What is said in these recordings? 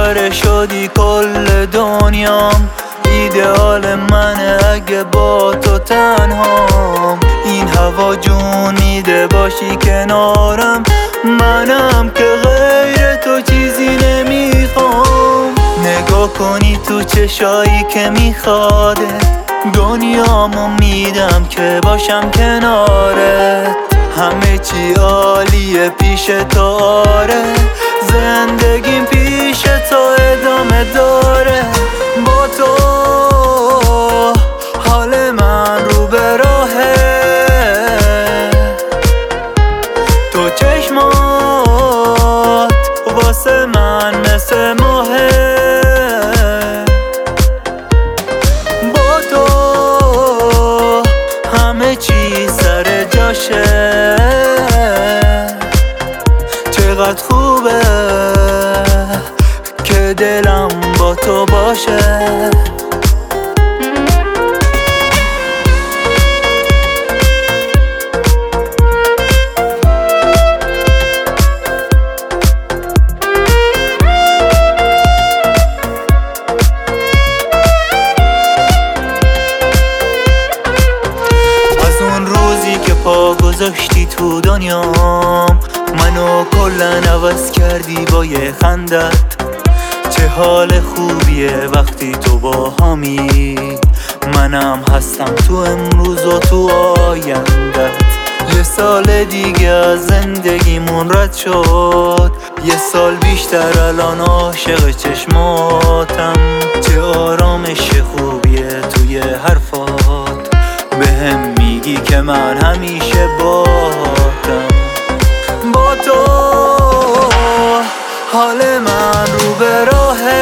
ستاره شدی کل دنیام، ایدئال منه اگه با تو تنهام. این هوا جون میده باشی کنارم، منم که غیر تو چیزی نمیخوام. نگاه کنی تو چشایی که میخواده، دنیامو میدم که باشم کنارت. همه چی عالیه پیش تو، آره زندگیم پیش تو ادامه داره. با تو حال من رو به راهه، تو چشمات واسه من مثل ماهه. با تو همه چی سر جاشه، چقدر خوبه که دلم با تو باشه. از اون روزی که پا گذاشتی تو دنیام، منو کلن عوض کردی با یه خندت. چه حال خوبیه وقتی تو با همی، منم هستم تو امروز و تو آیندت. یه سال دیگه از زندگیمون رد شد، یه سال بیشتر الان عاشق چشماتم. چه آرامش خوبیه توی حرفات، بهم میگی که من همیشه باتم. با تو حال من رو به راهه،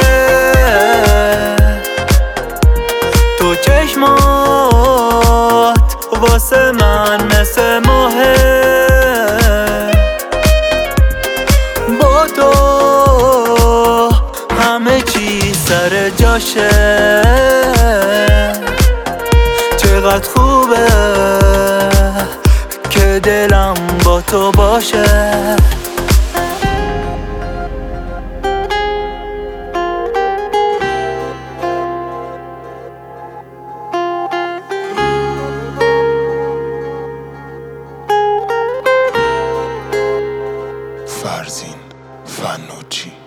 تو چشمات واسه من مثل ماهه. با تو همه چی سر جاشه، چقدر خوبه که دلم با تو باشه. فرزین فنوچی.